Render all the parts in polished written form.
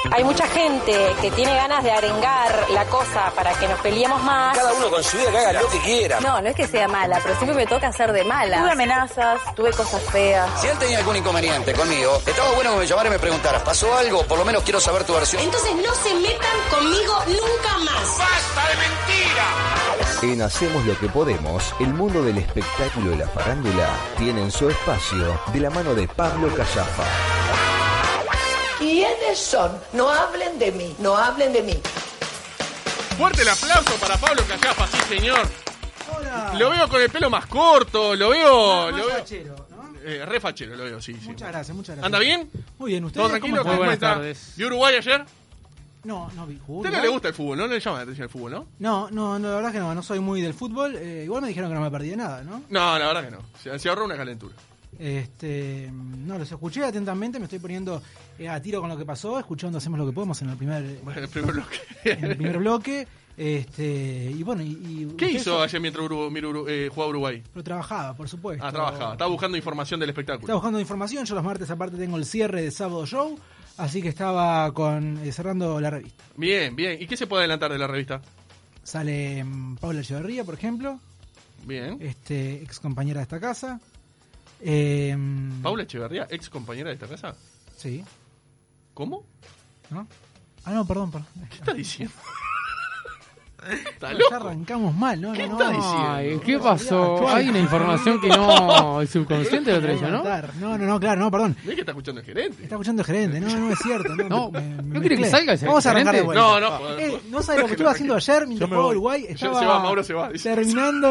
hay mucha gente que tiene ganas de arengar la cosa para que nos peleemos más. Cada uno con su vida que haga lo que quiera. No es que sea mala, pero siempre me toca hacer de mala. Tuve amenazas, tuve cosas feas. Si él tenía algún inconveniente conmigo, estaba bueno que me llamara y me preguntara, ¿pasó algo? Por lo menos quiero saber tu versión. Entonces no se metan conmigo nunca más. ¡Basta de mentira! En Hacemos lo que podemos, el mundo del espectáculo y la farándula tienen su espacio de la mano de Pablo Callafa. ¿Quiénes son? No hablen de mí, no hablen de mí. Fuerte el aplauso para Pablo Callafa, sí señor. Hola. Lo veo con el pelo más corto, lo veo... Más fachero, ¿no? Re fachero lo veo, sí. Muchas gracias. ¿Anda bien? Muy bien, ¿ustedes ¿Todo tranquilo? cómo ¿Cómo están? está? ¿Vio Uruguay ayer? No vi. ¿A usted no le gusta el fútbol? ¿No le llama la atención el fútbol, no? No, la verdad que no soy muy del fútbol. Igual me dijeron que no me perdí de nada, ¿no? No, la verdad que no. Se ahorró una calentura. No, los escuché atentamente, me estoy poniendo a tiro con lo que pasó, escuchando Hacemos lo que podemos en el primer bloque. En el primer bloque. Y bueno, ¿qué hizo ayer mientras jugaba Uruguay? Pero trabajaba, por supuesto. Trabajaba. Estaba buscando información del espectáculo. Estaba buscando información. Yo los martes aparte tengo el cierre de Sábado Show, así que estaba cerrando la revista. Bien. ¿Y qué se puede adelantar de la revista? Sale Paula Echeverría, por ejemplo. Bien. Ex compañera de esta casa. Paula Echeverría, ex compañera de esta casa. Sí. ¿Cómo? ¿No? No, perdón. ¿Qué está diciendo? ¿Está Ya loco? arrancamos mal, ¿no? ¿Qué está diciendo? Ay, ¿qué pasó? Hay una información que no... El subconsciente lo trae, ¿no? No, claro, no, perdón. ¿Ves que está escuchando el gerente? Está escuchando el gerente, no es cierto. ¿No quiere que salga ese Vamos a arrancar de gerente? vuelta. No. No sabes lo que estuve haciendo ayer mientras jugaba Uruguay. Estaba Mauro se va. Dice. terminando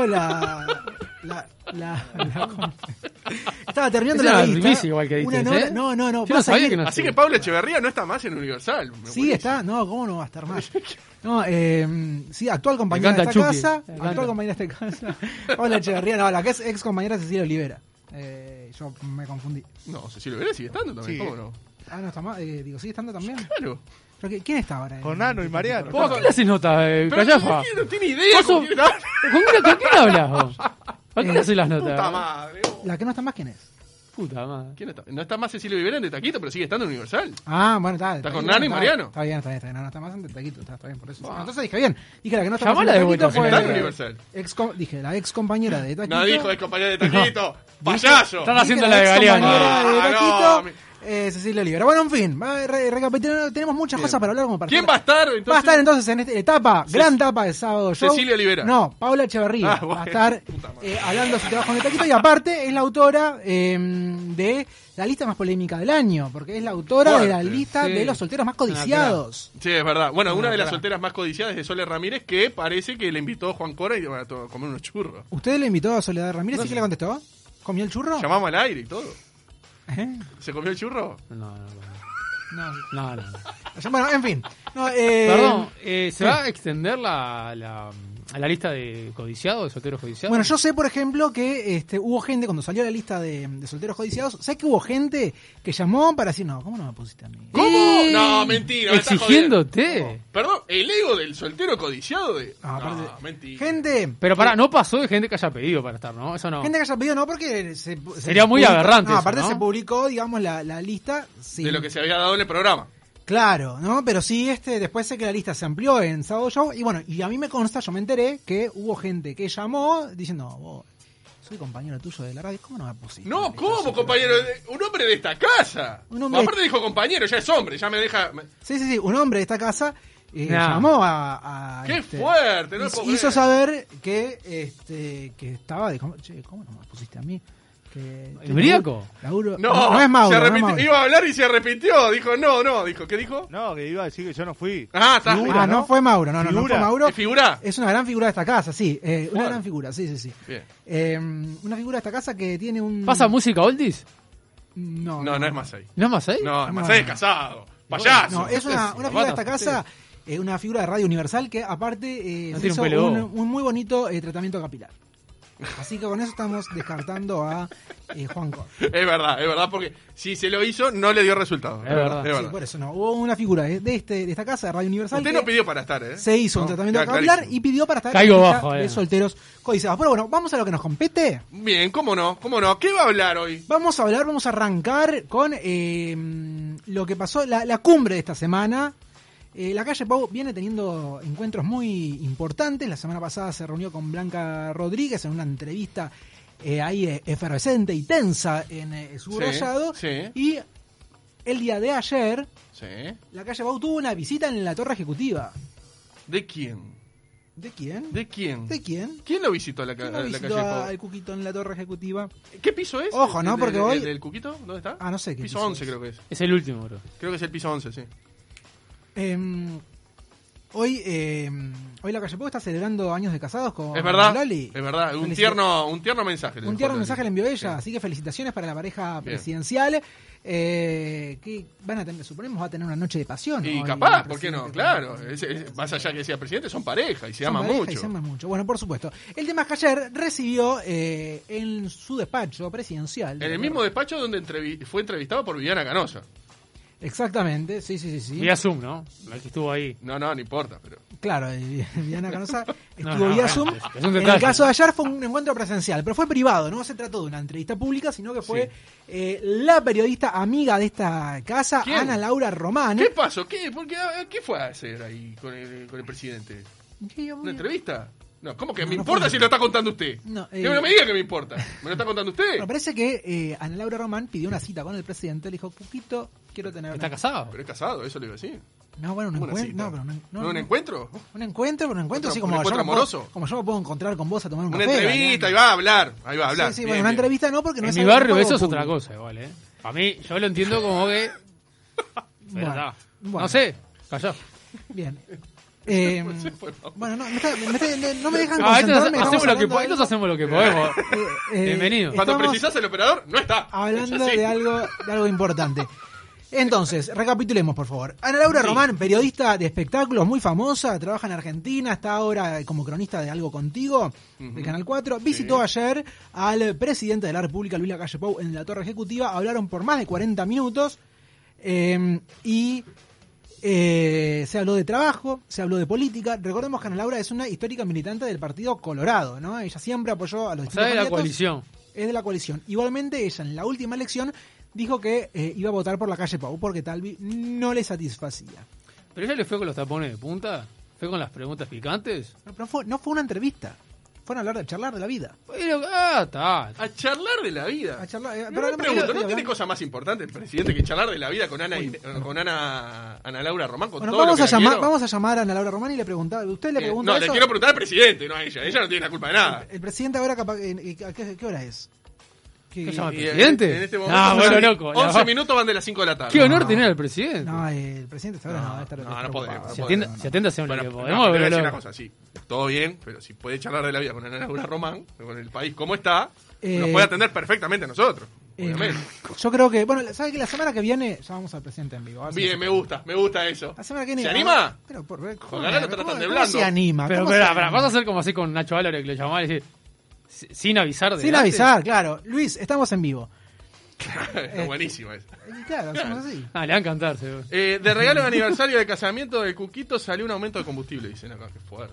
estaba terminando la revista. Igual que una dices, nota, ¿eh? no. Yo no sabía que no. Así que Paula Echeverría no está más en Universal. Sí, está. No, ¿cómo no va a estar más? No, sí, actual compañera de esta Chucky. casa. Actual compañera de esta casa. Paula Echeverría, no, la que es ex compañera Cecilia Olivera. Yo me confundí. No, Cecilia Olivera sigue estando también. ¿Cómo no? No está más. ¿Sigue estando también? Claro. ¿Quién está ahora? Con Nano y Mariano. ¿Por qué le haces nota, Callafa? No tiene idea. ¿Con quién hablas vos? ¿Por qué le haces las notas? Puta madre. La que no está más, ¿quién es? Puta madre. ¿Quién está? No está más Cecilia Olivera en De Taquito, pero sigue estando en Universal. Bueno, está. ¿Está con Nano y Mariano? Está bien. No está más en De Taquito, está bien, por eso. Entonces dije bien. Dije la que no está más Llamala en de De Taquito vuelta, fue... está en Universal. Dije, la ex compañera de Taquito. No dijo ex compañera de Taquito. ¡Payaso! Están haciendo la Dije de ex Galeano. compañera de Taquito, no. Cecilia Olivera. Bueno, en fin, recapitulando, tenemos muchas cosas para hablar como para... ¿Quién va a estar entonces? Va a estar entonces en esta gran etapa de Sábado Show. Cecilia Olivera. No, Paula Echeverría. Bueno. Va a estar hablando de su trabajo en el Taquito y aparte es la autora de la lista más polémica del año, porque es la autora de la lista de los solteros más codiciados. Sí, es verdad. Bueno, una de las solteras más codiciadas es de Sole Ramírez, que parece que le invitó a Juan Cora y a comer unos churros. ¿Usted le invitó a Soledad Ramírez y qué le contestó? ¿Comió el churro? Llamamos al aire y todo. ¿Eh? ¿Se comió el churro? No. No. Bueno, en fin. Perdón, ¿se va a extender a la lista de codiciados, de solteros codiciados? Bueno, yo sé, por ejemplo, que hubo gente, cuando salió la lista de solteros codiciados, sé que hubo gente que llamó para decir, no, ¿cómo no me pusiste a mí? ¿Cómo? No, mentira. me estás ¿Exigiéndote? jodiendo. Perdón, el ego del soltero codiciado de... aparte, mentira. Gente... Pero no pasó de gente que haya pedido para estar, ¿no? Eso no. Gente que haya pedido, no, porque... Sería muy aberrante eso, aparte ¿no? se publicó, digamos, la lista... Sí. De lo que se había dado en el programa. Claro, ¿no? Pero sí, después sé que la lista se amplió en Sábado Show. Y bueno, y a mí me consta, yo me enteré que hubo gente que llamó diciendo, vos, soy compañero tuyo de la radio, ¿cómo no me pusiste? No, ¿cómo, compañero? Un hombre de esta casa. Aparte dijo compañero, ya es hombre, ya me deja... Sí, un hombre de esta casa llamó a ¡Qué fuerte! No hizo saber que estaba... Dijo, che, ¿cómo no me pusiste a mí? ¿El briaco? No es Mauro. Se arrepintió, iba a hablar y se arrepintió. Dijo, dijo. ¿Qué dijo? No, que iba a decir que yo no fui. Está. No fue Mauro. No fue Mauro. ¿Es figura? Es una gran figura de esta casa, sí. Una gran figura, sí. Bien. Una figura de esta casa que tiene un... ¿Pasa música oldies? No es más ahí. ¿No es más ahí? No, es más ahí, es casado. Payaso. No, es una figura de esta casa, una figura de Radio Universal que aparte no tiene hizo un un muy bonito tratamiento capilar. Así que con eso estamos descartando a Juan Cor. Es verdad, porque si se lo hizo, no le dio resultado. Es verdad. Es Sí, por eso no. Hubo una figura de esta casa de Radio Universal. Usted que no pidió para estar, ¿eh? se hizo un No, tratamiento queda capilar clarísimo. y pidió para estar Caigo en la lista bajo, de solteros codiciados. Pero bueno, vamos a lo que nos compete. Bien, cómo no. ¿Qué va a hablar hoy? Vamos a arrancar con lo que pasó, la cumbre de esta semana. La calle Pau viene teniendo encuentros muy importantes. La semana pasada se reunió con Blanca Rodríguez en una entrevista ahí efervescente y tensa en Subrayado. Sí. Y el día de ayer, Sí. la calle Pau tuvo una visita en la torre ejecutiva. ¿De quién? ¿De quién? ¿De quién? ¿De quién? ¿Quién lo visitó a la, ¿Quién a lo la visitó calle Pau? al Cuquito en la torre ejecutiva? ¿Qué piso es? Ojo, ¿no? Porque hoy- ¿El del Cuquito? ¿Dónde está? Ah, no sé qué Piso piso 11 es. creo que es. Es el último, bro. Creo que es el piso 11, sí. Hoy la calle Pau está celebrando años de casados con Es verdad, Lali. es verdad. Un Felicidades. tierno mensaje. Un tierno mensaje le envió ella, así que felicitaciones para la pareja Bien. presidencial, que van a tener, suponemos, va a tener una noche de pasión. Y hoy capaz, el ¿por qué no? presidente Claro. con- Más allá que sea presidente, son pareja y se son aman pareja mucho. y se aman mucho. Bueno, por supuesto. El tema es que ayer recibió en su despacho presidencial. En el mismo despacho donde fue entrevistado por Viviana Canosa. Exactamente, sí. Vía Zoom, ¿no? La que estuvo ahí. No, no importa, pero... Claro, Viviana Canosa estuvo No, vía bueno, Zoom. es un En el detalle. caso de ayer fue un encuentro presencial, pero fue privado, no se trató de una entrevista pública, sino que fue la periodista amiga de esta casa, ¿Quién? Ana Laura Román. ¿Qué pasó? ¿Qué fue a hacer ahí con el presidente? ¿Una entrevista? No, ¿cómo que No, me no importa fue- si lo está contando usted? No, Que no me diga que me importa. ¿Me lo está contando usted? Bueno, parece que Ana Laura Román pidió una cita con el presidente, le dijo, Cuquito, quiero tener ¿Está una... casado? Pero es casado, eso le iba a decir. No, bueno, un ¿Cómo una encuentro. cita? No, pero ¿No un encuentro? Un encuentro, sí, ¿Un como yo, encuentro me puedo, amoroso? como yo me puedo encontrar con vos a tomar un Una café. entrevista, Galeano. ahí va a hablar. Ahí va a hablar. Sí, Bien, bueno, una bien. entrevista no, porque no En es mi algo- barrio algo eso es público. otra cosa igual, ¿eh? A mí, yo lo entiendo como que... Bueno, Verdad. bueno. No sé, callá. Bien. Por favor. Bueno, no me dejan Ah, concentrarme. entonces estamos hacemos lo que podemos. Bienvenido. Cuando estamos precisás el operador, no está. hablando Es así. de algo importante. Entonces, recapitulemos, por favor. Ana Laura Román, periodista de espectáculos muy famosa, trabaja en Argentina, está ahora como cronista de Algo Contigo, de Canal 4. Visitó ayer al presidente de la República, Luis Lacalle Pou, en la Torre Ejecutiva. Hablaron por más de 40 minutos y se habló de trabajo, se habló de política. Recordemos que Ana Laura es una histórica militante del Partido Colorado, ¿no? Ella siempre apoyó a los O sea, de la candidatos. coalición. Es de la coalición. Igualmente, ella en la última elección dijo que iba a votar por la calle Pau porque Talvi no le satisfacía. ¿Pero ella le fue con los tapones de punta? ¿Fue con las preguntas picantes? No fue una entrevista. Fueron a charlar de la vida. Pero, está. A charlar de la vida. A charlar, Pero me pregunto, ¿no tiene cosa más importante el presidente que charlar de la vida con Ana Laura Román? Con Bueno, todo lo que la quiero? vamos a llamar a Ana Laura Román y le preguntaba. ¿Usted le pregunta No, eso? le quiero preguntar al presidente, no a ella. Ella no tiene la culpa de nada. El presidente ahora capaz... ¿Qué hora es? ¿Qué llama el Y presidente? En este momento, Ah, bueno, son loco. 11 minutos van de las 5 de la tarde. Qué honor tener al presidente. No, el presidente hasta ahora no, debe estar no ocupado. podemos. Si atiende, hacemos Bueno, lo que no, podemos, pero le voy a pero decir loco. una cosa, sí, todo bien, pero si puede charlar de la vida con Ana Laura Román, con el país como está, nos puede atender perfectamente a nosotros. Obviamente. Yo creo que... Bueno, ¿sabe que la semana que viene llamamos al presidente en vivo? A ver si Bien, se- me gusta eso. La semana que viene... ¿Se anima? Pero por Ojalá lo tratan de ¿cómo blando. se anima? Pero, ¿Cómo pero, se pero, anima? vas a hacer como así con Nacho Álvarez que lo llamaba y decir, sin avisar de Sin avisar, claro. Luis, estamos en vivo. Buenísimo eso. Claro, hacemos así. Ah, le van a encantar, seguro. De regalo de aniversario de casamiento del Cuquito salió un aumento de combustible, dicen acá. Qué fuerte.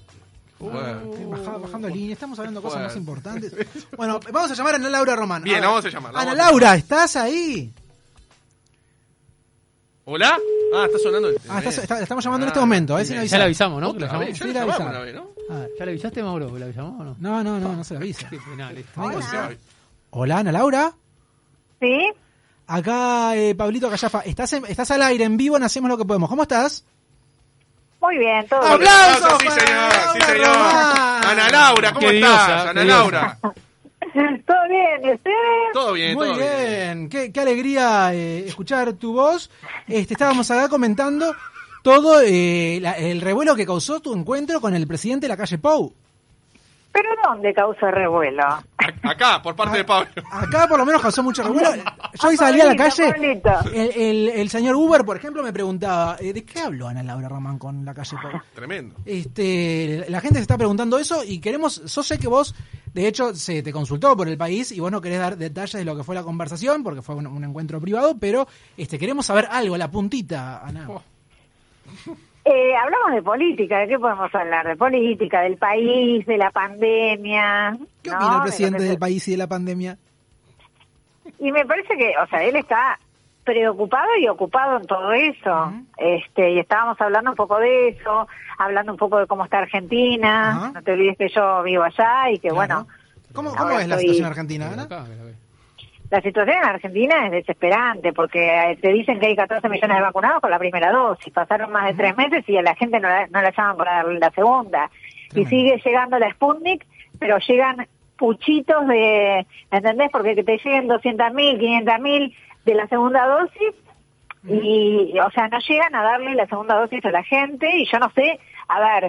Bajando línea, estamos hablando de cosas Bueno. más importantes. Bueno, vamos a llamar a Ana Laura Román. Bien, ver. vamos a llamarla. Ana vamos a Laura, ¿estás ahí? ¿Hola? Ah, está sonando el Estamos llamando en este momento, sin Ya avisar. le avisamos, ¿no? Que Otra lo vez, llamamos. ya Sí, le la llamamos avisaba. una vez, ¿no? A ver. ¿Ya le avisaste, Mauro? ¿La avisamos o no? No se la avisa. Qué penal esto. ¿Cómo se va? Hola, Ana Laura. ¿Sí? Acá, Pablito Callafa. Estás al aire, en vivo, en Hacemos lo que podemos. ¿Cómo estás? Muy bien, todo bien. ¡Aplausos! Sí, para señor, Ana sí, Laura señor. Román! Ana Laura, ¿cómo Qué estás? diosa, Ana qué Laura. ¿Todo bien? ¿Y ustedes? Todo bien, Muy todo bien. Qué alegría escuchar tu voz. Estábamos acá comentando todo el revuelo que causó tu encuentro con el presidente de la calle Pou. ¿Pero dónde causa revuelo? Acá, por parte de Pablo. Acá por lo menos causó mucho revuelo. Yo hoy salí a la calle. Pablito. El señor Uber, por ejemplo, me preguntaba, ¿de qué habló Ana Laura Román con la calle Pou? Tremendo. La gente se está preguntando eso y queremos, yo sé que vos De hecho, se te consultó por el país y vos no querés dar detalles de lo que fue la conversación porque fue un encuentro privado, pero queremos saber algo, la puntita, Ana. Hablamos de política, ¿de qué podemos hablar? De política, del país, de la pandemia. ¿Qué opina el presidente del país y de la pandemia? Y me parece que, o sea, él está preocupado y ocupado en todo eso. Y estábamos hablando un poco de eso, hablando un poco de cómo está Argentina. No te olvides que yo vivo allá y que, bueno... ¿Cómo es la situación argentina, Ana? La situación en Argentina es desesperante porque te dicen que hay 14 millones de vacunados con la primera dosis. Pasaron más de 3 meses y a la gente no la llaman para darle la segunda. Tremendo. Y sigue llegando la Sputnik, pero llegan puchitos de... ¿Entendés? Porque que te lleguen 200.000, 500.000 de la segunda dosis y, o sea, no llegan a darle la segunda dosis a la gente y yo no sé, a ver,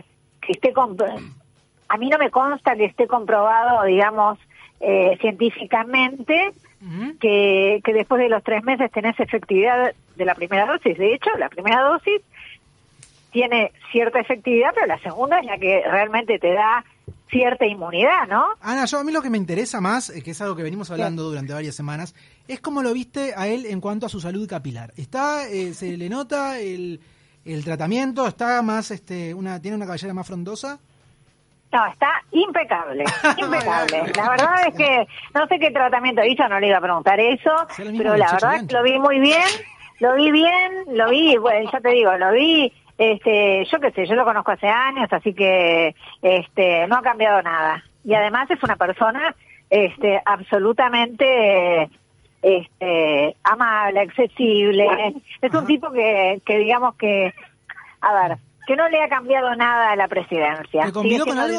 a mí no me consta que esté comprobado, digamos, científicamente que después de los 3 meses tenés efectividad de la primera dosis. De hecho, la primera dosis tiene cierta efectividad, pero la segunda es la que realmente te da cierta inmunidad, ¿no? Ana, a mí lo que me interesa más, que es algo que venimos hablando durante varias semanas, es cómo lo viste a él en cuanto a su salud capilar. ¿Se le nota el tratamiento? ¿Está más, tiene una cabellera más frondosa? No, está impecable, impecable. La verdad es que no sé qué tratamiento hizo, no le iba a preguntar eso, pero la verdad es que lo vi muy bien, bueno, ya te digo, lo vi, yo qué sé, yo lo conozco hace años, así que no ha cambiado nada. Y además es una persona absolutamente amable, accesible. Es un tipo que digamos que, a ver, que no le ha cambiado nada a la presidencia. ¿Te convidó con algo?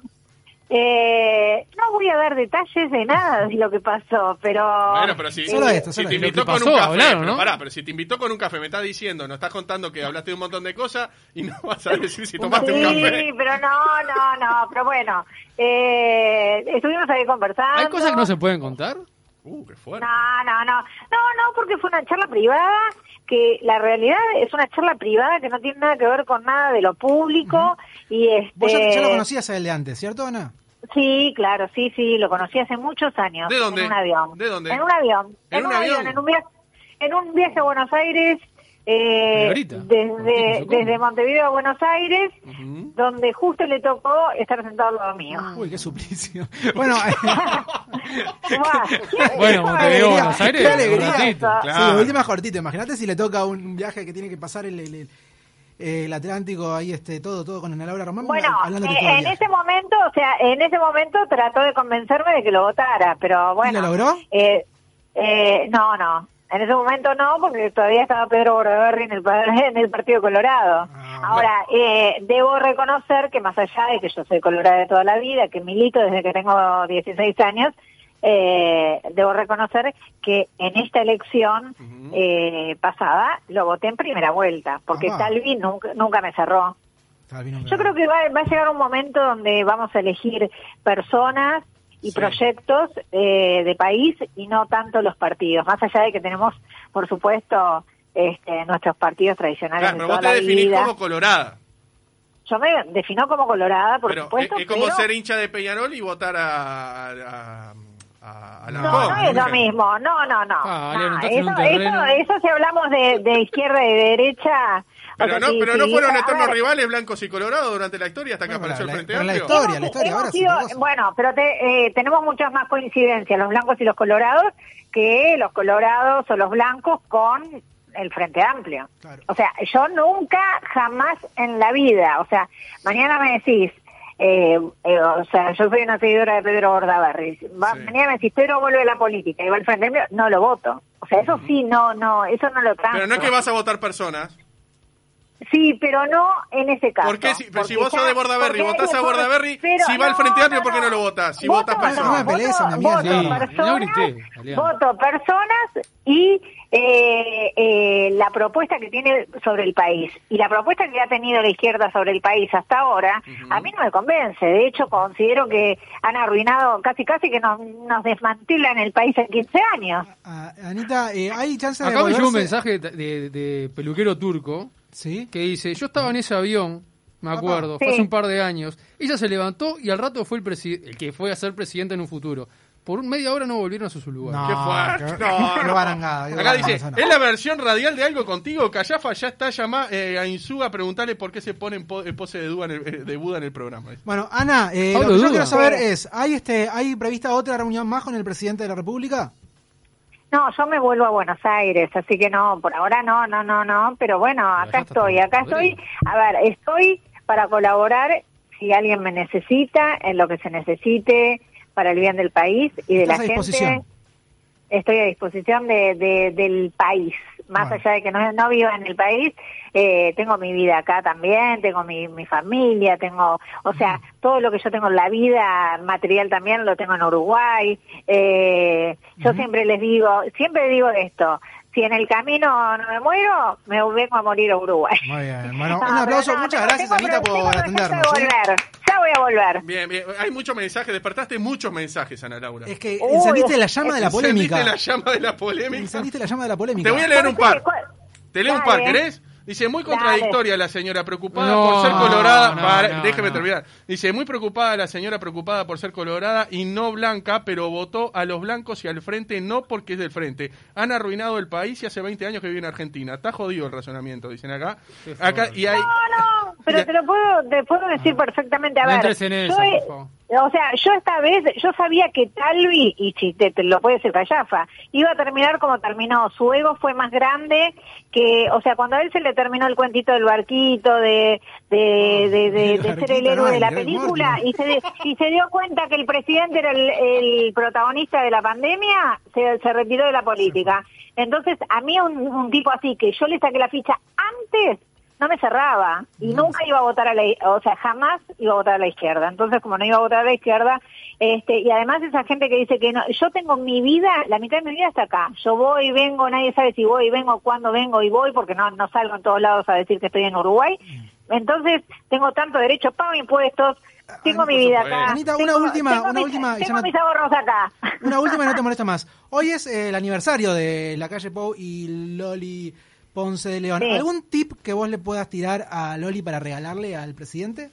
No voy a dar detalles de nada de lo que pasó, pero... Bueno, pero si te invitó con un café, pero si te invitó con un café, me estás diciendo, nos estás contando que hablaste de un montón de cosas y no vas a decir si tomaste un café. Sí, pero no, pero bueno, estuvimos ahí conversando. ¿Hay cosas que no se pueden contar? Qué fuerte. No, porque fue una charla privada, que la realidad es una charla privada que no tiene nada que ver con nada de lo público. Y Vos ya lo conocías a él de antes, ¿cierto, Ana? Sí, claro, sí, lo conocí hace muchos años. ¿De dónde? En un avión. ¿De dónde? En un avión. En un viaje a Buenos Aires, desde Montevideo a Buenos Aires, donde justo le tocó estar sentado al lado mío. Uy, qué suplicio. Bueno, Montevideo a Buenos Aires. Qué alegría. Claro. Sí, de última cortito. Imagínate si le toca un viaje que tiene que pasar el Atlántico, ahí todo con Ana Laura Román. Bueno, en ese momento trató de convencerme de que lo votara, pero bueno. ¿Y lo logró? No. En ese momento no, porque todavía estaba Pedro Bordaberry en el Partido Colorado. Ahora, debo reconocer que más allá de que yo soy colorada de toda la vida, que milito desde que tengo 16 años, debo reconocer que en esta elección pasada lo voté en primera vuelta, porque Talvi nunca me cerró. Yo creo que va a llegar un momento donde vamos a elegir personas y proyectos de país y no tanto los partidos, más allá de que tenemos, por supuesto, nuestros partidos tradicionales. Claro, pero vos te definís como colorada. Yo me defino como colorada, por supuesto. Es como ser hincha de Peñarol y votar a la No es lo mismo, no. Eso si hablamos de izquierda y de derecha... Pero no fueron eternos rivales blancos y colorados durante la historia hasta que apareció el Frente Amplio. La historia ahora sí. Bueno, pero tenemos muchas más coincidencias, los blancos y los colorados, que los colorados o los blancos con el Frente Amplio. Claro. O sea, yo nunca, jamás en la vida, o sea, mañana me decís, o sea, yo soy una seguidora de Pedro Bordaberry. Mañana me decís, Pedro vuelve a la política y va al Frente Amplio, no lo voto. O sea, eso sí, eso no lo transo. Pero no es que vas a votar personas. Sí, pero no en ese caso. ¿Por qué? Pero si vos sos de Bordaberry, votás a Bordaberry, si va al Frente Amplio, ¿por qué no lo votás? Si votas personas. Voto personas y la propuesta que tiene sobre el país. Y la propuesta que ha tenido la izquierda sobre el país hasta ahora, a mí no me convence. De hecho, considero que han arruinado casi que nos desmantelan el país en 15 años. Anita, ¿hay chance de acá me llegó un mensaje de peluquero turco. ¿Sí? Que dice, yo estaba en ese avión Me acuerdo, fue hace un par de años. Ella se levantó y al rato fue el que fue a ser presidente en un futuro. Por media hora no volvieron a su lugar. ¡Qué fuerte! Qué barangada. Acá dice, ¿es la versión radial de Algo Contigo? Callafa ya está llamada a Insúa a preguntarle por qué se pone en pose de Buda en el programa. Bueno, Ana, lo que yo quiero saber es, ¿hay prevista otra reunión más con el presidente de la República? No, yo me vuelvo a Buenos Aires, así que no, por ahora no, pero bueno, acá estoy. A ver, estoy para colaborar si alguien me necesita, en lo que se necesite, para el bien del país y de la gente. Estoy a disposición del país, más allá de que no viva en el país, tengo mi vida acá también, tengo mi familia, o sea, todo lo que yo tengo en la vida material también lo tengo en Uruguay. Yo siempre digo esto. Si en el camino no me muero, me vengo a morir a Uruguay. Muy bien. Bueno, un aplauso. Muchas gracias, Anita, por atendernos. Ya voy a volver. Bien. Hay muchos mensajes. Despertaste muchos mensajes, Ana Laura. Es que encendiste la llama de la polémica. Encendiste la llama de la polémica. Te voy a leer un par. Te leo un par, ¿querés? Dice, muy contradictoria la señora, preocupada por ser colorada. Déjeme terminar. Dice, muy preocupada la señora, preocupada por ser colorada y no blanca, pero votó a los blancos y al frente no porque es del frente. Han arruinado el país y hace 20 años que vive en Argentina. Está jodido el razonamiento, dicen acá. Y hay... No, pero te puedo decir perfectamente. A ver, yo esta vez, yo sabía que Talvi, y si te lo puede decir Callafa, iba a terminar como terminó. Su ego fue más grande que, o sea, cuando a él se le terminó el cuentito del barquito, de ser el héroe de la película, y se dio cuenta que el presidente era el protagonista de la pandemia, se retiró de la política. Entonces, a mí un tipo así, que yo le saqué la ficha antes, no me cerraba y nunca iba a votar jamás iba a votar a la izquierda. Entonces, como no iba a votar a la izquierda, y además esa gente que dice que no, yo tengo mi vida, la mitad de mi vida está acá. Yo voy y vengo, nadie sabe si voy y vengo, cuándo vengo y voy, porque no salgo en todos lados a decir que estoy en Uruguay. Entonces, tengo tanto derecho, pago impuestos, tengo mi vida acá. Anita, una última. Tengo mis ahorros acá. Una última y no te molesta más. Hoy es el aniversario de La Calle Pou y Loli Ponce de León. Sí. ¿Algún tip que vos le puedas tirar a Loli para regalarle al presidente?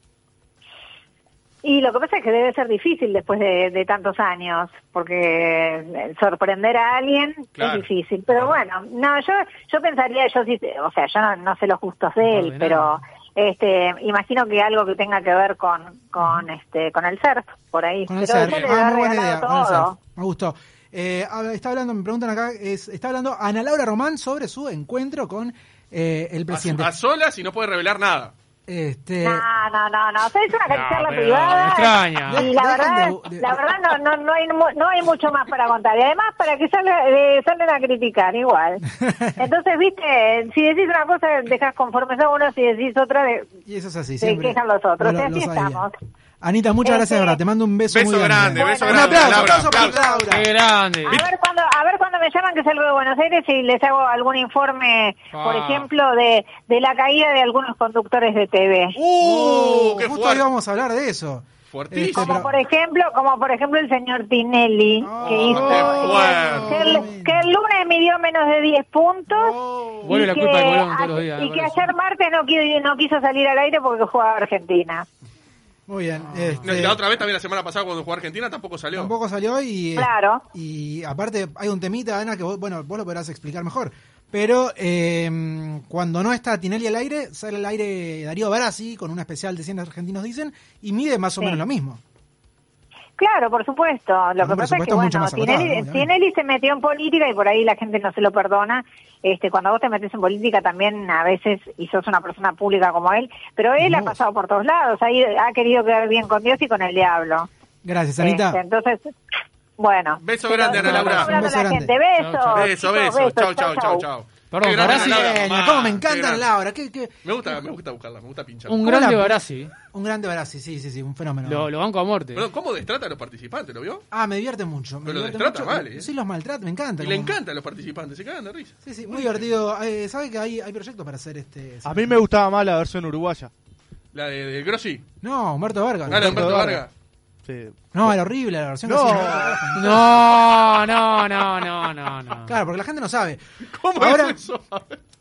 Y lo que pasa es que debe ser difícil después de tantos años, porque sorprender a alguien es difícil. Pero bueno, no, yo pensaría, yo no sé los gustos de él, pero imagino que algo que tenga que ver con el surf, por ahí. Con el surf. Muy buena idea, con el surf. Me gustó. Me preguntan acá, está hablando Ana Laura Román sobre su encuentro con el presidente. A solas y no puede revelar nada. No. O sea, es una charla privada. Me extraña. Y la verdad no hay mucho más para contar. Y además, para que salen a criticar igual. Entonces, viste, si decís una cosa, dejas conformes a uno, si decís otra, y eso es así, se quejan los otros. Y así estamos. Anita, muchas gracias, verdad. Te mando un beso muy grande. Beso grande. Un aplauso para Laura. Qué grande. A ver cuando me llaman, que salgo de Buenos Aires, y les hago algún informe, por ejemplo, de la caída de algunos conductores de TV. Qué justo hoy vamos a hablar de eso. Fuertísimo. Como por ejemplo el señor Tinelli, que el lunes midió menos de 10 puntos. Vuelve la culpa de Colón todos los días. Y que ayer martes no quiso salir al aire porque jugaba Argentina. Muy bien. La otra vez también, la semana pasada, cuando jugó Argentina, tampoco salió y... Claro. Y aparte hay un temita, Ana, que vos lo podrás explicar mejor. Pero cuando no está Tinelli al aire, sale al aire Darío Barassi, con una especial de 100 argentinos dicen, y mide más o menos lo mismo. Claro, por supuesto. Lo que pasa es que, Tinelli se metió en política y por ahí la gente no se lo perdona. Cuando vos te metes en política también a veces, y sos una persona pública como él, pero él ha pasado por todos lados, ahí ha querido quedar bien con Dios y con el diablo. Gracias, Anita. Entonces, bueno. Beso grande, Ana Laura. Un beso grande. Beso. Chau. Perdón, Barassi. ¿Cómo me encanta Laura? Me gusta buscarla, me gusta pinchar. Un grande Barassi. Un grande Barassi, sí, un fenómeno. Lo banco a muerte. Pero ¿cómo destrata a los participantes? ¿Lo vio? Me divierte mucho. Pero lo destrata mal, Sí, los maltrata, me encanta. Y le encantan a los participantes, se cagan de risa. Sí, muy divertido. ¿Sabe que hay proyectos para hacer A mí me gustaba más la versión uruguaya. ¿La de Grossi? No, Humberto Vargas. ¿La de Humberto Vargas? Sí. No, era horrible la versión. No. Claro, porque la gente no sabe. ¿Cómo ahora, es eso?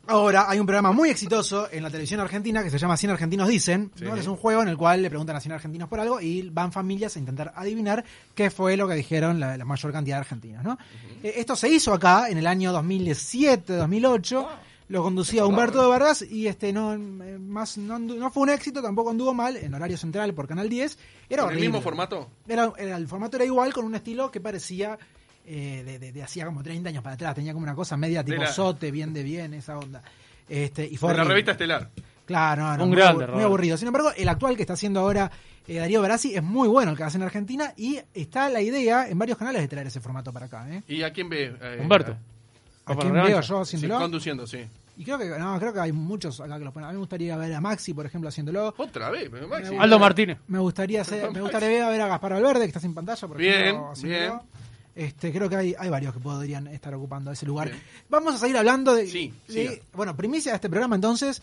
Ahora hay un programa muy exitoso en la televisión argentina que se llama 100 Argentinos Dicen, Sí. ¿no? Es un juego en el cual le preguntan a 100 argentinos por algo y van familias a intentar adivinar qué fue lo que dijeron la mayor cantidad de argentinos, ¿no? Esto se hizo acá en el año 2007, 2008. Lo conducía Humberto de Vargas y no fue un éxito, tampoco anduvo mal en horario central por Canal 10. Era ¿Con el horrible. mismo formato? El formato era igual, con un estilo que parecía de hacía como 30 años para atrás. Tenía como una cosa media tipo Sote, bien de bien, esa onda. Y fue de la horrible. revista Estelar. Claro, Un grande, muy aburrido. Sin embargo, el actual que está haciendo ahora Darío Barassi es muy bueno, el que hace en Argentina, y está la idea en varios canales de traer ese formato para acá. ¿Y a quién ve? Humberto. ¿A quién veo yo haciéndolo? Sí, conduciendo, sí. Y creo que hay muchos acá que lo ponen. A mí me gustaría ver a Maxi, por ejemplo, haciéndolo. Otra vez, Maxi. Aldo Martínez. Me gustaría ver a Gaspar Valverde, que está sin pantalla, por ejemplo. Bien. Creo que hay varios que podrían estar ocupando ese lugar. Bien. Vamos a seguir hablando Sí, bueno, primicia de este programa entonces,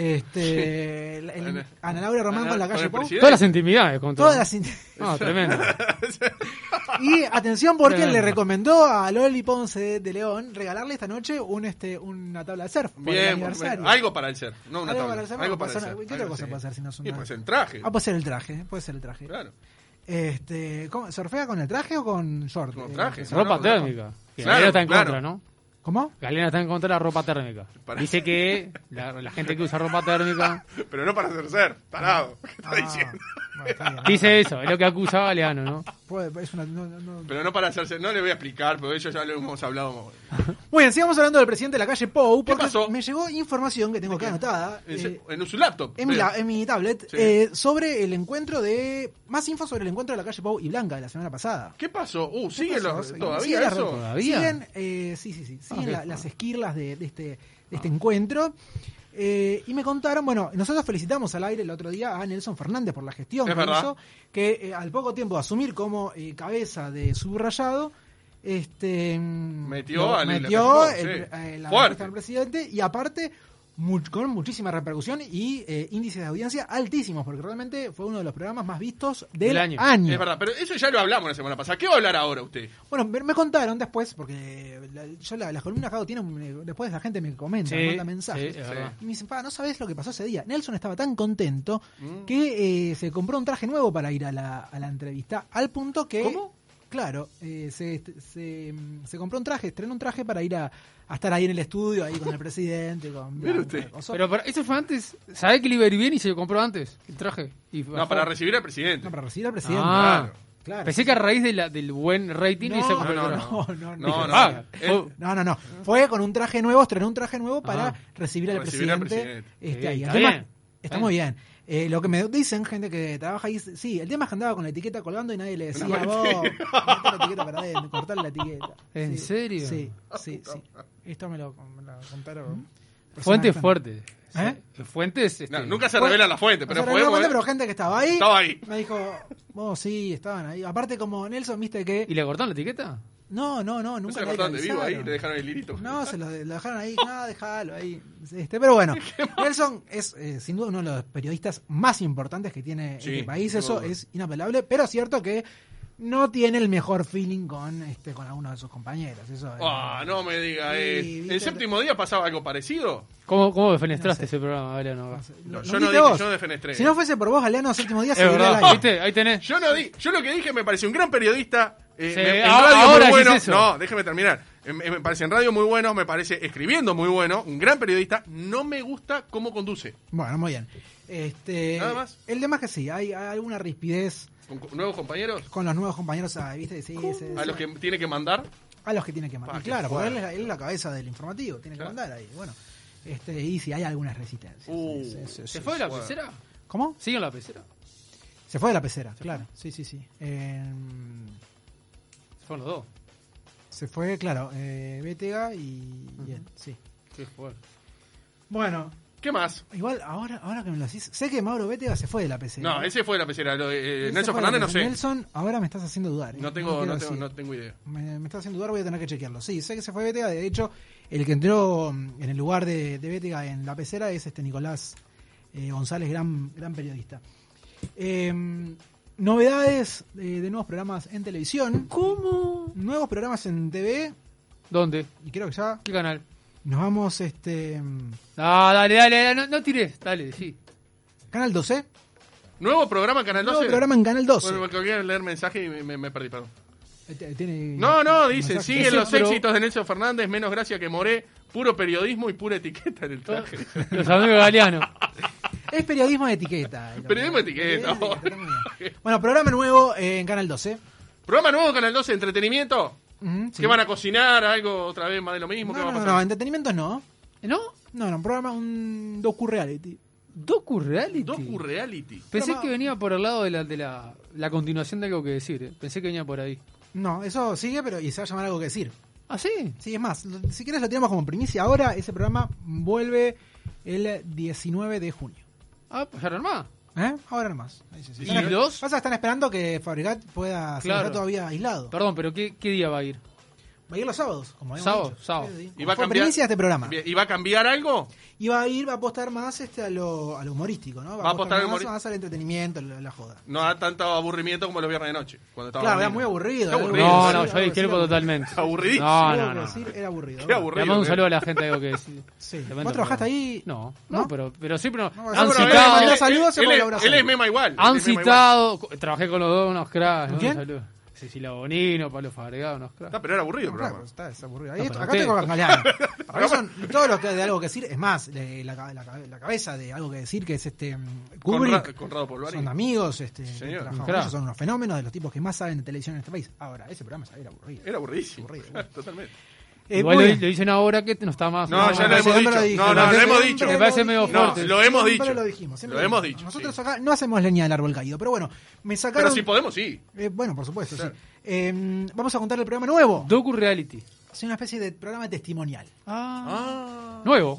Ana Laura Román con la calle Pau. Todas las intimidades. No, tremendo. Y atención porque le recomendó a Loli Ponce de León regalarle esta noche una tabla de surf por el aniversario. Algo para el surf, no una algo tabla. Para el surf, Algo para el surf. ¿Qué otra cosa puede ser si no es una? Puede ser el traje. Puede ser el traje. Claro. ¿Cómo, ¿surfea con el traje o con short? Con traje. Ropa térmica. Claro, Galena está en claro. contra, ¿no? ¿Cómo? Galena está en contra de la ropa térmica. Dice que la gente que usa ropa térmica... Pero no para hacer surf, tarado. ¿Qué está diciendo? Dice eso, es lo que acusa Galeano, ¿no? Pero no para hacerse, no le voy a explicar, porque eso ya lo hemos hablado. Muy bien, sigamos hablando del presidente de la calle Pou, porque pasó? me llegó información que tengo acá anotada. En su laptop. En mi tablet, Sí. sobre el encuentro más info sobre el encuentro de la calle Pou y Blanca de la semana pasada. ¿Qué pasó? ¿Sigue pasó? todavía eso? ¿Todavía? Siguen, siguen las esquirlas de este encuentro. Y me contaron, bueno, nosotros felicitamos al aire el otro día a Nelson Fernández por la gestión Es que verdad. hizo, que al poco tiempo de asumir como cabeza de Subrayado, metió la Fuerte. respuesta del presidente, y aparte con muchísima repercusión y índices de audiencia altísimos, porque realmente fue uno de los programas más vistos del año. Es verdad, pero eso ya lo hablamos la semana pasada. ¿Qué va a hablar ahora usted? Bueno, me contaron después, porque las columnas que hago tienen, después la gente me comenta, me manda mensajes. Y me dicen, no sabés lo que pasó ese día. Nelson estaba tan contento que se compró un traje nuevo para ir a la entrevista, al punto que... ¿Cómo? Claro, se compró un traje, estrenó un traje para ir a estar ahí en el estudio, ahí con el presidente, con usted. Pero eso fue antes. ¿Sabés que le iba a ir bien y se lo compró antes el traje? No, para recibir al presidente. No, para recibir al presidente. Claro. Pensé que a raíz del buen rating se compró el traje. No. Fue con un traje nuevo, estrenó un traje nuevo para recibir al presidente. Ahí. Está muy bien. Lo que me dicen, gente que trabaja ahí, sí, el tema es que andaba con la etiqueta colgando y nadie le decía, vos, metete la etiqueta para adentro, cortarle la etiqueta. ¿En serio? Sí. Esto me lo contaron. Fuentes fuertes. Fuentes. Nunca se revela la fuente, pero pero gente que estaba ahí. Me dijo, sí, estaban ahí. Aparte, como Nelson, viste que. ¿Y le cortaron la etiqueta? No, nunca ¿No se le cortaron de vivo ahí? ¿Le dejaron el lirito? No, se lo dejaron ahí, déjalo ahí. Pero bueno, Nelson es sin duda uno de los periodistas más importantes que tiene este país, eso es inapelable, pero es cierto que no tiene el mejor feeling con alguno de sus compañeros. Eso no me diga ¿El séptimo día pasaba algo parecido? ¿Cómo defenestraste ese programa, Galeano? Yo no dije, yo defenestré. Si no fuese por vos, Galeano, el séptimo día se iría al aire. ¿Viste? Ahí tenés. Yo lo que dije me pareció un gran periodista. En ahora radio muy bueno. eso. No, déjeme terminar. Me parece en radio muy bueno, me parece escribiendo muy bueno, un gran periodista. No me gusta cómo conduce. Bueno, muy bien. Nada más. El tema es que sí, hay alguna rispidez. ¿Con nuevos compañeros? Con los nuevos compañeros, ¿viste? Sí, ¿A los que tiene que mandar? A los que tiene que mandar. Claro, porque él es la cabeza del informativo, tiene que mandar ahí. Bueno, y si hay algunas resistencias. ¿Se fue de la pecera? ¿Cómo? ¿Sigue en la pecera? Se fue de la pecera, claro. Sí. Se fueron los dos. Se fue, claro, Bétega y él, sí. Qué fuerte. Bueno. ¿Qué más? Igual, ahora que me lo decís, sé que Mauro Bétega se fue de la pecera. No, ese fue de la pecera. Nelson Fernández no sé. Nelson, ahora me estás haciendo dudar. No tengo idea. Me estás haciendo dudar, voy a tener que chequearlo. Sí, sé que se fue Bétega. De hecho, el que entró en el lugar de Bétega en la pecera es Nicolás González, gran periodista. Novedades de nuevos programas en televisión. ¿Cómo? Nuevos programas en TV. ¿Dónde? Y creo que ya. ¿Qué canal? Nos vamos, No, dale, no tires, dale, sí. Canal 12. ¿Nuevo programa en Canal 12? Nuevo programa en Canal 12. Bueno, porque quería leer mensaje y me perdí, perdón. ¿Tiene No, dice, mensaje? siguen los éxitos de Nelson Fernández, menos gracia que Moré, puro periodismo y pura etiqueta en el traje. Los amigos Galeano. Es periodismo de etiqueta. Periodismo de etiqueta. Bueno, programa nuevo en Canal 12. Programa nuevo en Canal 12, entretenimiento. Sí. ¿Qué van a cocinar? ¿Algo otra vez más de lo mismo? ¿Qué va a pasar? No, entretenimiento no. ¿No? No, un programa, un docu-reality. ¿Docu-reality? Docu-reality. Pensé que venía por el lado de la continuación de Algo que Decir. Pensé que venía por ahí. No, eso sigue, pero y se va a llamar Algo que Decir. ¿Ah, sí? Sí, es más, si quieres lo tenemos como primicia ahora. Ese programa vuelve el 19 de junio. Ah, pues ahora nomás. Ahora nomás. ¿Y los? Pasa, están esperando que Fabregat pueda ser todavía aislado. Perdón, pero ¿qué día va a ir? Va a ir los sábados, como habíamos dicho. Sábado. ¿Y va a cambiar primicia este programa? ¿Y va a cambiar algo? Y va a apostar más a lo humorístico, ¿no? Va a apostar más al entretenimiento, la joda. No da tanto aburrimiento como los viernes de noche. Claro, era muy aburrido. No, yo discrepo totalmente. Aburridísimo. No. Era aburrido. Qué aburrido. Le mando un saludo a la gente de Algo que Decir. Sí. ¿Vos trabajaste ahí? No, pero siempre han citado. Saludos, él es mema igual. Han citado. Trabajé con los dos, unos cracks. ¿Quién? Saludos. Cecilia Bonino, Pablo Fabregat, unos cracks. Pero era aburrido el programa. Está aburrido. Acá tengo que Galeano. Para eso, todo lo que de Algo que Decir, es más, la cabeza de Algo que Decir, que es Kubrick. Conrado Polvari. Son amigos, Señor. ellos son unos fenómenos de los tipos que más saben de televisión en este país. Ahora, ese programa era aburrido. Era aburridísimo. Totalmente. Igual lo dicen ahora que no está más. No, ya lo hemos dicho. Lo hemos dicho. Me parece medio fuerte. Lo hemos dicho. Siempre lo dijimos. Lo hemos dicho. Nosotros acá no hacemos leña del árbol caído, pero bueno, me sacaron. Pero si podemos, sí. Bueno, por supuesto, sí. Vamos a contar el programa nuevo. Docu-reality. Es una especie de programa testimonial. Nuevo.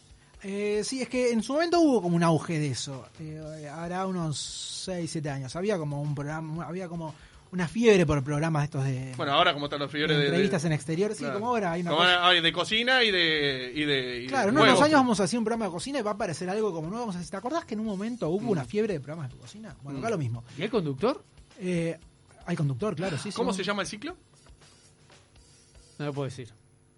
Sí, es que en su momento hubo como un auge de eso. Hará unos 6-7 años. Había como un programa, había como una fiebre por programas estos de... Bueno, ahora como están los fiebres de entrevistas en exterior, sí, como ahora hay una cosa... de cocina y de claro, en unos años vamos a hacer un programa de cocina y va a aparecer algo como nuevo. ¿Te acordás que en un momento hubo una fiebre de programas de cocina? Bueno, acá lo mismo. ¿Y hay conductor? Hay conductor, claro, sí. ¿Cómo se llama el ciclo? No lo puedo decir.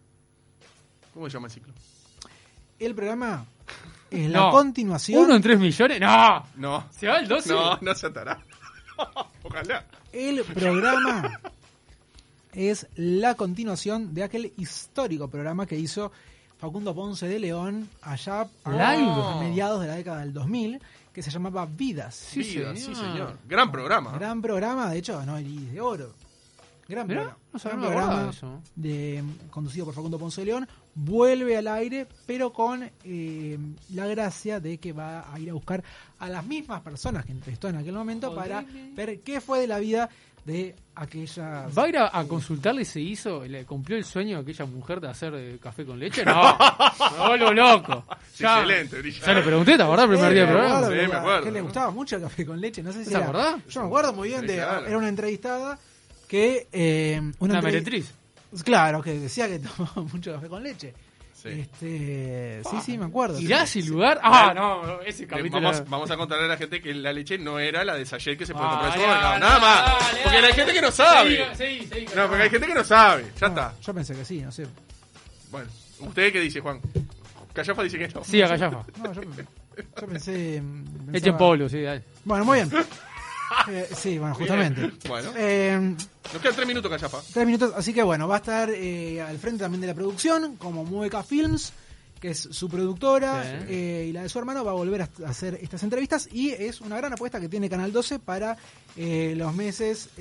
¿Cómo se llama el ciclo? El programa es la continuación... ¿1 en 3 millones? No. ¿Se va el 12? No se atará. Ojalá. El programa es la continuación de aquel histórico programa que hizo Facundo Ponce de León allá a mediados de la década del 2000, que se llamaba Vidas. Sí, señor. Gran programa. Gran programa, de hecho ganó el Iris de Oro. Gran programa. Gran programa conducido por Facundo Ponce de León. Vuelve al aire, pero con la gracia de que va a ir a buscar a las mismas personas que entrevistó en aquel momento para ver qué fue de la vida de aquella... ¿Va a ir a consultarle si hizo, le cumplió el sueño de aquella mujer de hacer café con leche? No, me vuelvo loco. Excelente, brillante. Ya le pregunté, ¿te acordás el primer día del programa? Sí, me acuerdo. Que le gustaba mucho el café con leche, no sé si ¿te acordás? Yo me acuerdo muy bien, era una entrevistada que... una meretriz. Claro, que decía que tomaba mucho café con leche. Sí. Sí, me acuerdo. ¿Irá a ese lugar? No, ese capítulo. Vamos a contarle a la gente que la leche no era la de Sayet que se puede comprar en el supermercado. Nada más. Porque hay gente que no sabe. No, porque hay gente que no sabe. Ya está. Yo pensé que sí, no sé. Bueno, ¿usted qué dice, Juan? Callafa dice que no. Sí, a Callafa. No, yo pensé... Echen polo, sí, dale. Bueno, muy bien. Sí, bueno, justamente. Bien. Bueno. Nos quedan 3 minutos, Callafa. 3 minutos, así que bueno, va a estar al frente también de la producción, como Mueca Films, que es su productora, y la de su hermano va a volver a hacer estas entrevistas, y es una gran apuesta que tiene Canal 12 para los meses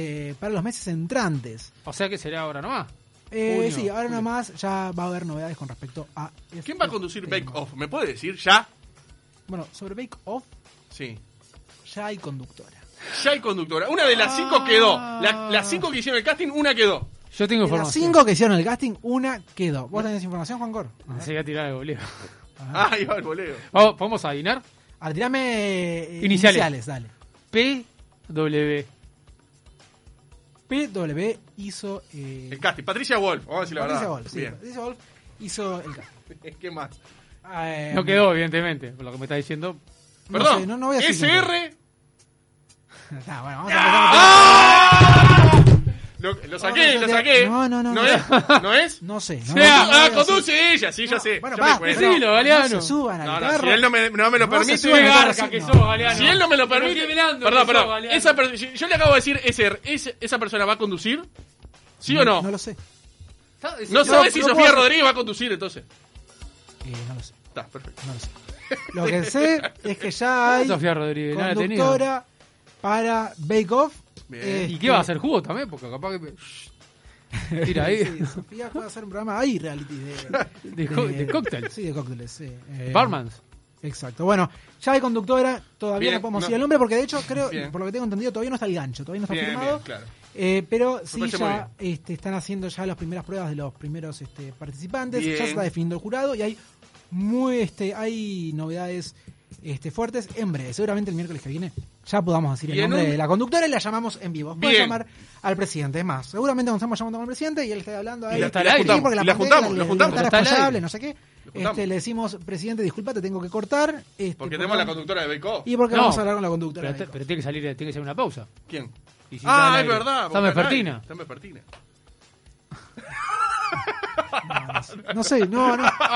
entrantes. O sea que será ahora nomás. Sí, ahora nomás ya va a haber novedades con respecto a... ¿Quién va a conducir Bake Off? ¿Me puede decir ya? Bueno, sobre Bake Off, sí, ya hay conductora. Ya hay conductora. Una de las 5 quedó. Las 5 que hicieron el casting, una quedó. Yo tengo información. Las 5 que hicieron el casting, una quedó. ¿Vos tenés información, Juan Cor? Se iba a tirar el voleo. Ahí va el voleo. ¿Podemos adivinar? Tirame iniciales, dale. PW hizo... el casting. Patricia Wolf, vamos a decir la verdad. Wolf, sí. Patricia Wolf hizo el casting. ¿Qué más? No quedó, evidentemente, por lo que me está diciendo. Perdón, no voy a decir SR... bueno, vamos a empezar. Lo saqué. No. ¿No es? No sé. Conduce ella, sí, ya sé. Bueno, decilo, Galeano. No se suban al carro. Si él no me lo permite. Si él no me lo permite. Perdón. Yo le acabo de decir, ¿esa persona va a conducir? ¿Sí o no? No lo sé. No sabes si Sofía Rodríguez va a conducir, entonces. No lo sé. Está, perfecto. No lo sé. Lo que sé es que ya hay Sofía Rodríguez, conductora para Bake Off. ¿Y qué va a hacer? ¿Jugo también? Porque capaz que... Tira ahí. Sí, Sofía puede hacer un programa ahí, reality de cócteles. Sí, de cócteles, sí. Barmans. Exacto. Bueno, ya hay conductora, todavía no podemos decir el nombre porque de hecho creo, por lo que tengo entendido, todavía no está el gancho, todavía no está firmado. Claro. Pero sí ya están haciendo ya las primeras pruebas de los primeros participantes, ya se está definiendo el jurado y hay hay novedades fuertes en breve. Seguramente el miércoles que viene ya podamos decir el nombre de la conductora y la llamamos en vivo. Pueden llamar al presidente. Es más, seguramente nos estamos llamando al presidente y él está hablando ahí. Porque la juntamos. No sé qué. Le decimos, presidente, disculpa, te tengo que cortar. Porque tenemos la conductora de Bake Off. Y porque vamos a hablar con la conductora. Pero tiene que ser una pausa. ¿Quién? Si es verdad. Está Vespertina. No sé, no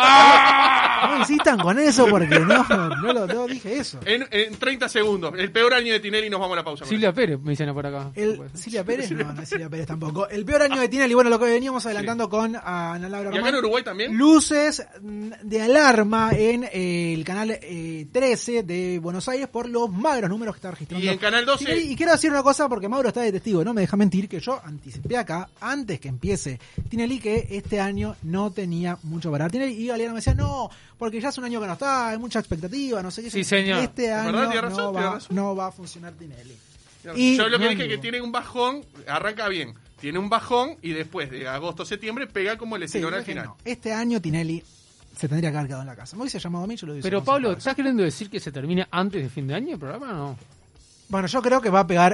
insistan con eso porque no dije eso. En 30 segundos, el peor año de Tinelli, nos vamos a la pausa. Silvia Pérez, me dicen por acá. ¿Silvia Pérez? No es Silvia Pérez tampoco. El peor año de Tinelli, bueno, lo que veníamos adelantando con Ana Laura Román. ¿Y acá en Uruguay también? Luces de alarma en el canal 13 de Buenos Aires por los magros números que está registrando. Y en Canal 12. Tinelli. Y quiero decir una cosa porque Mauro está de testigo, no me deja mentir, que yo anticipé acá, antes que empiece Tinelli, que este año no tenía mucho para Tinelli. Y Galeano me decía, no, porque ya hace un año que no está, hay mucha expectativa, no sé qué. Sí, señor. Este año no va a funcionar Tinelli. Y yo lo que dije es que tiene un bajón, arranca bien, tiene un bajón y después de agosto-septiembre pega como el estirón al final. No. Este año Tinelli se tendría que haber quedado en la casa. Me hubiese llamado a mí, yo lo hubiese. Pero Pablo, ¿estás queriendo decir que se termine antes de fin de año el programa o no? Bueno, yo creo que va a pegar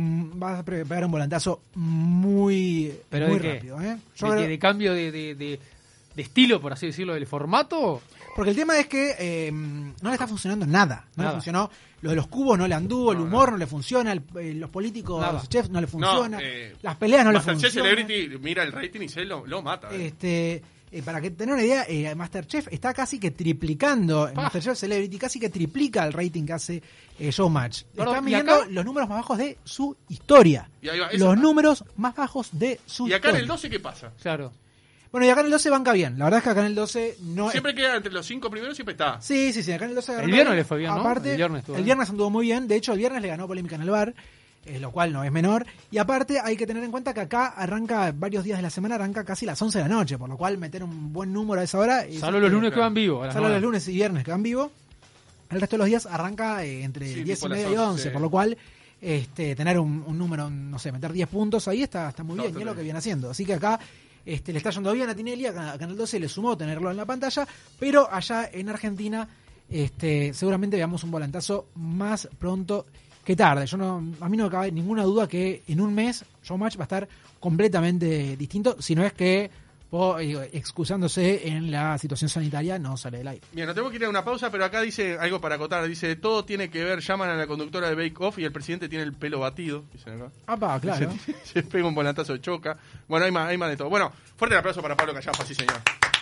un volantazo muy rápido. ¿De cambio de estilo, por así decirlo, del formato? Porque el tema es que no le está funcionando nada. No le funcionó. Lo de los cubos no le anduvo, el humor no le funciona, los políticos, los chefs no le funciona, las peleas no le funcionan. Celebrity mira el rating y se lo mata. Para que tener una idea, Masterchef está casi que triplicando, Masterchef Celebrity casi que triplica el rating que hace Showmatch. Está midiendo los números más bajos de su historia. Números más bajos de su historia. ¿Y acá en el 12 qué pasa? Claro. Bueno, y acá en el 12 banca bien. La verdad es que acá en el 12 no... Siempre queda entre los 5 primeros, siempre está. Sí, acá en el 12... El viernes le fue bien, ¿no? Aparte, el viernes anduvo muy bien. De hecho, el viernes le ganó Polémica en el Bar, lo cual no es menor. Y aparte, hay que tener en cuenta que acá arranca varios días de la semana, arranca casi las 11 de la noche, por lo cual meter un buen número a esa hora... Salvo los lunes que van vivo. Salvo los lunes y viernes que van vivo. El resto de los días arranca entre 10 y media y 11, por lo cual... tener un número, no sé, meter 10 puntos ahí está muy bien, y es lo que viene haciendo. Así que acá le está yendo bien a Tinelli, a Canal 12 le sumó tenerlo en la pantalla, pero allá en Argentina seguramente veamos un volantazo más pronto que tarde. A mí no me cabe ninguna duda que en un mes Showmatch va a estar completamente distinto, si no es que excusándose en la situación sanitaria no sale del aire. Bien, nos tenemos que ir a una pausa, pero acá dice algo para acotar, dice, todo tiene que ver, llaman a la conductora de Bake Off y el presidente tiene el pelo batido, dicen acá. Claro. Se pega un volantazo de choca. Bueno, hay más de todo. Bueno, fuerte el aplauso para Pablo Callapa, sí señor.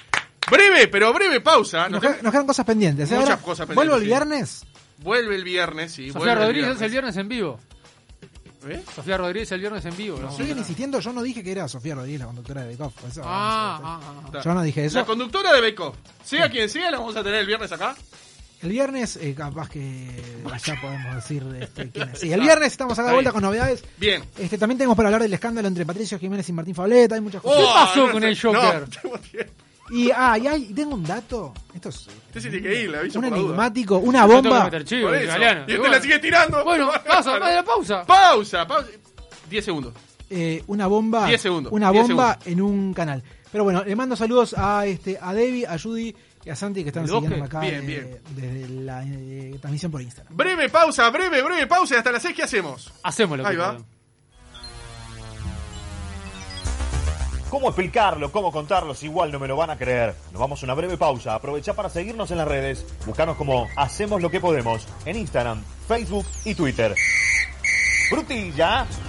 Breve pausa. Nos quedan cosas pendientes. Muchas cosas pendientes. ¿Vuelvo el viernes? Vuelve el viernes, sí. Sofía Rodríguez el viernes en vivo. Sofía Rodríguez el viernes en vivo. Siguen insistiendo, yo no dije que era Sofía Rodríguez la conductora de Bake Off. Yo no dije eso. La conductora de Bake Off, sea quien sea, la vamos a tener el viernes acá. El viernes, capaz que ya podemos decir quién es. Sí, el viernes estamos acá de vuelta con novedades. Bien. También tenemos para hablar del escándalo entre Patricio Jiménez y Martín Fableta. Hay muchas cosas. ¿Qué pasó con el Joker? Y tengo un dato. Esto es tiene que ir, le aviso un por enigmático, una bomba. Y la sigue tirando. Bueno, pausa. Pausa. 10 segundos. Una bomba. 10 segundos. Una bomba en un canal. Pero bueno, le mando saludos a Debbie, a Judy y a Santi que están siguiendo acá desde la transmisión por Instagram. Breve pausa y hasta las 6 ¿qué hacemos? Hacemos lo que va. ¿Cómo explicarlo? ¿Cómo contarlo? Si igual no me lo van a creer. Nos vamos a una breve pausa. Aprovechá para seguirnos en las redes. Buscanos como Hacemos lo que podemos en Instagram, Facebook y Twitter. ¡Frutilla!